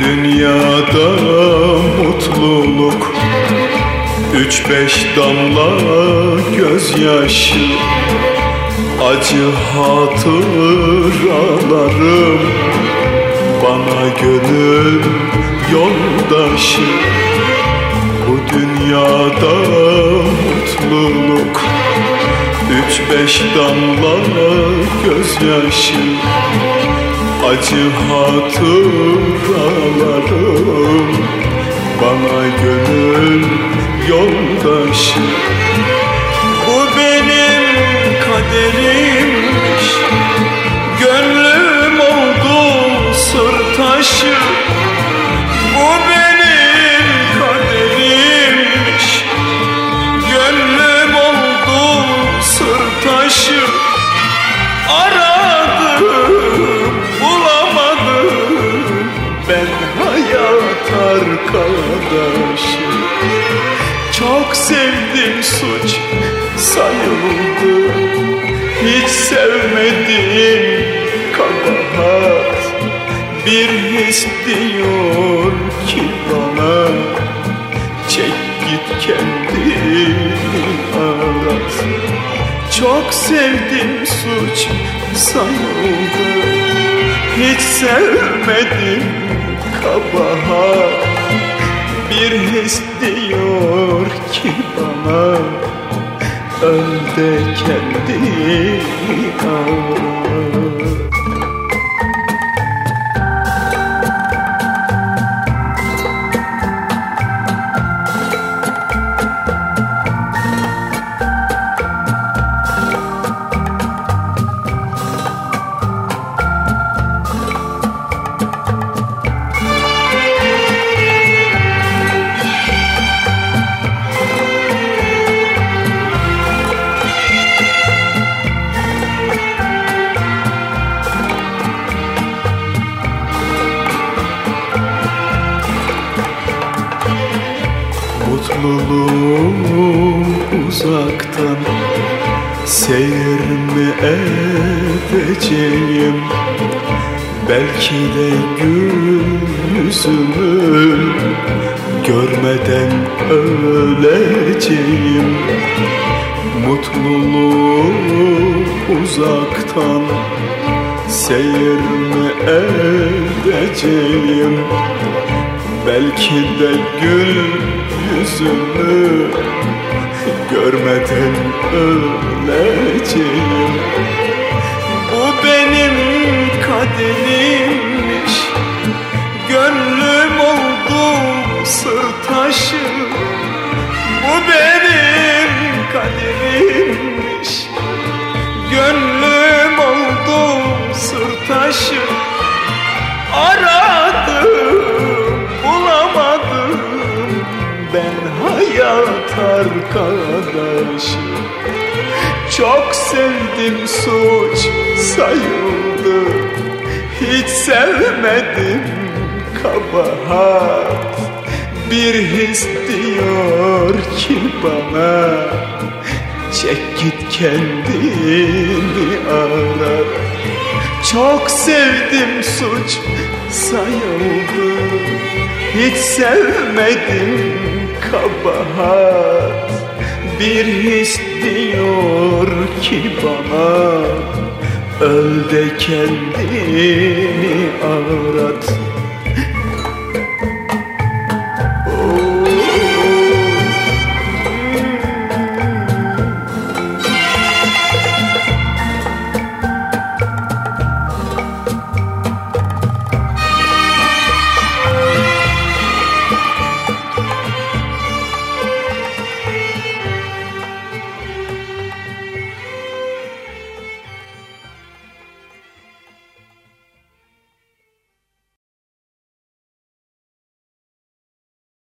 Dünyada mutluluk 3-5 damla gözyaşı, acı hatıralarım bana gönül yoldaşı. Bu dünyada mutluluk 3-5 damla gözyaşı, acı hatıralarım bana gönül yoldaşı. Bu benim kaderimmiş, gönlüm oldu sırtaşı. Bu benim kaderimmiş, gönlüm oldu sırtaşı. Aradım, bulamadım ben hayat arkadaşı. Çok sevdim, suç sayıldı, hiç sevmedim kabahat. Bir his diyor ki bana, çek git kendini arat. Çok sevdim, suç sayıldı, hiç sevmedim kabahat. Bir his diyor ki bana, öl de kendini arat. Mutluluğum uzaktan seyir mi edeceğim? Belki de gül yüzümü görmeden öleceğim. Mutluluğum uzaktan seyir mi edeceğim? Belki de gül yüzümü görmeden öleceğim. Bu benim kaderimmiş, gönlüm oldu sırtaşı. Bu benim kaderimmiş, gönlüm oldu sırtaşı. Aradım, bulamadım ben hayat arkadaşı. Çok sevdim, suç sayıldı, hiç sevmedim kabahat. Bir his diyor ki bana, çek git kendini arat. Çok sevdim, suç sayıldı, hiç sevmedim kabahat. Bir his diyor ki bana, öl de kendini arat.